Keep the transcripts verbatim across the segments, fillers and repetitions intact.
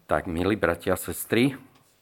Tak, milí bratia a sestry,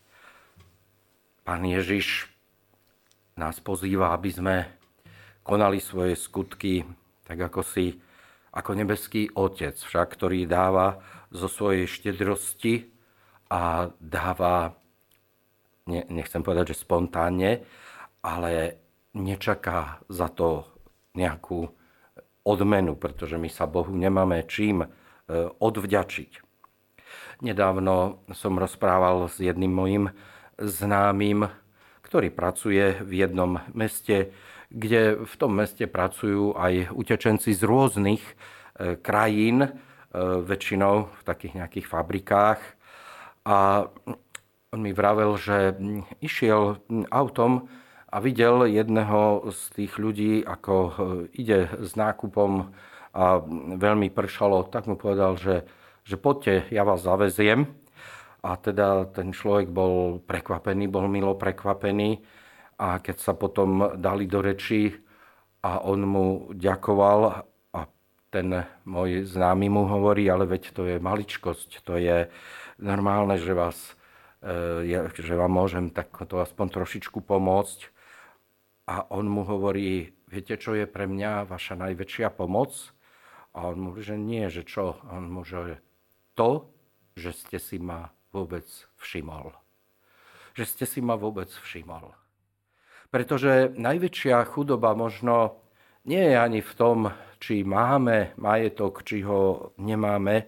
Pán Ježiš nás pozýva, aby sme konali svoje skutky tak, ako si, ako nebeský Otec, však, ktorý dáva zo svojej štedrosti a dáva, ne, nechcem povedať, že spontánne, ale nečaká za to nejakú odmenu, pretože my sa Bohu nemáme čím odvďačiť. Nedávno som rozprával s jedným mojim známym, ktorý pracuje v jednom meste, kde v tom meste pracujú aj utečenci z rôznych krajín, väčšinou v takých nejakých fabrikách. A on mi vravel, že išiel autom a videl jedného z tých ľudí, ako ide s nákupom a veľmi pršalo, tak mu povedal, že že poďte, ja vás zaveziem. A teda ten človek bol prekvapený, bol milo prekvapený. A keď sa potom dali do reči a on mu ďakoval a ten môj známy mu hovorí, ale veď to je maličkosť, to je normálne, že, vás, že vám môžem takto aspoň trošičku pomôcť. A on mu hovorí, viete, čo je pre mňa vaša najväčšia pomoc? A on mu hovorí, že nie, že čo? A on mu hovorí, to, že ste si ma vôbec všimol. Že ste si ma vôbec všimol. Pretože najväčšia chudoba možno nie je ani v tom, či máme majetok, či ho nemáme,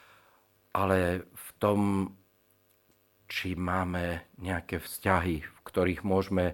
ale v tom, či máme nejaké vzťahy, v ktorých môžeme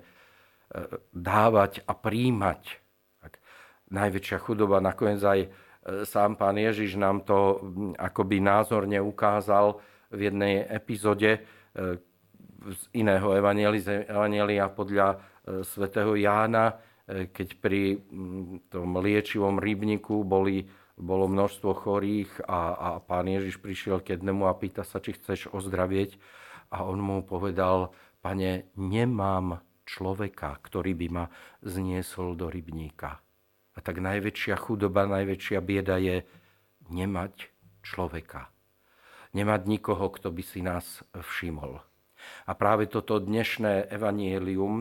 dávať a príjmať. Tak najväčšia chudoba nakoniec aj sám Pán Ježiš nám to akoby názorne ukázal v jednej epizóde z iného evanjelia podľa svätého Jána, keď pri tom liečivom rybníku boli, bolo množstvo chorých a, a Pán Ježiš prišiel k jednému a pýta sa, či chceš ozdravieť. A on mu povedal, Pane, nemám človeka, ktorý by ma zniesol do rybníka. A tak najväčšia chudoba, najväčšia bieda je nemať človeka. Nemať nikoho, kto by si nás všimol. A práve toto dnešné evanjelium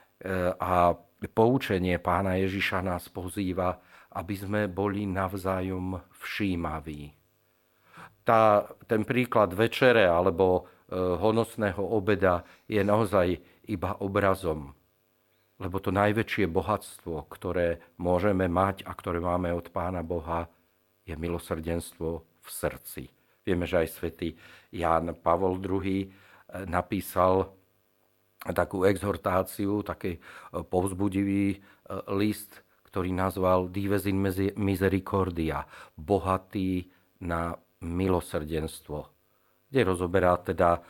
a poučenie Pána Ježiša nás pozýva, aby sme boli navzájom všímaví. Tá, ten príklad večere alebo honosného obeda je naozaj iba obrazom. Lebo to najväčšie bohatstvo, ktoré môžeme mať a ktoré máme od Pána Boha, je milosrdenstvo v srdci. Vieme, že aj svätý Ján Pavol druhý napísal takú exhortáciu, taký povzbudivý list, ktorý nazval Dives in Misericordia, bohatý na milosrdenstvo, kde rozoberá teda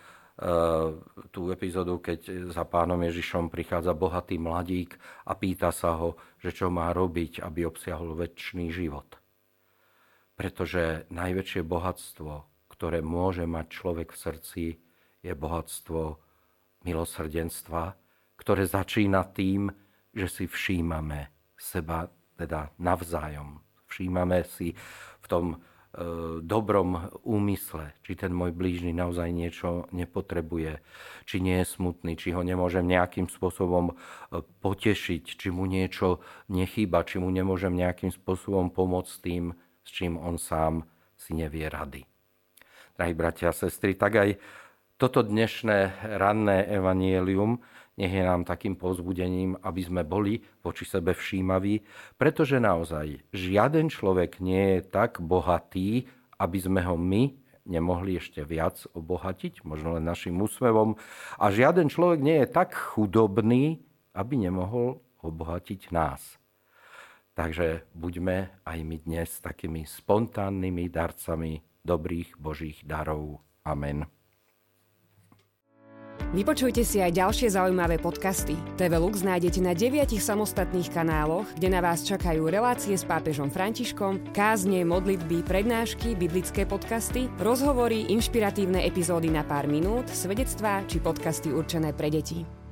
tú epizódu, keď za Pánom Ježišom prichádza bohatý mladík a pýta sa ho, že čo má robiť, aby obsiahol večný život. Pretože najväčšie bohatstvo, ktoré môže mať človek v srdci, je bohatstvo milosrdenstva, ktoré začína tým, že si všímame seba teda navzájom. Všímame si v tom dobrom úmysle, či ten môj blížny naozaj niečo nepotrebuje, či nie je smutný, či ho nemôžem nejakým spôsobom potešiť, či mu niečo nechýba, či mu nemôžem nejakým spôsobom pomôcť tým, s čím on sám si nevie rady. Drahí bratia a sestry, tak aj toto dnešné ranné evanjelium nech je nám takým povzbudením, aby sme boli voči sebe všímaví, pretože naozaj žiaden človek nie je tak bohatý, aby sme ho my nemohli ešte viac obohatiť, možno len našim úsmevom. A žiaden človek nie je tak chudobný, aby nemohol obohatiť nás. Takže buďme aj my dnes takými spontánnymi darcami dobrých Božích darov. Amen. Vypočujte si aj ďalšie zaujímavé podcasty. té vé Lux nájdete na deviatich samostatných kanáloch, kde na vás čakajú relácie s pápežom Františkom, kázne, modlitby, prednášky, biblické podcasty, rozhovory, inšpiratívne epizódy na pár minút, svedectvá či podcasty určené pre deti.